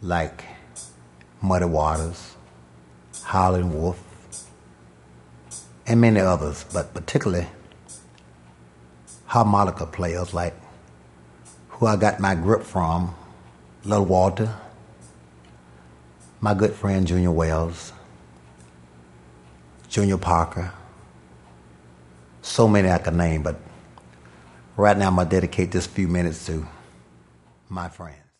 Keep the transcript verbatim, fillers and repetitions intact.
like Muddy Waters, Howlin' Wolf, and many others, but particularly harmonica players like who I got my grip from, Little Walter, my good friend Junior Wells, Junior Parker, so many I could name, but right now I'm going to dedicate this few minutes to my friend.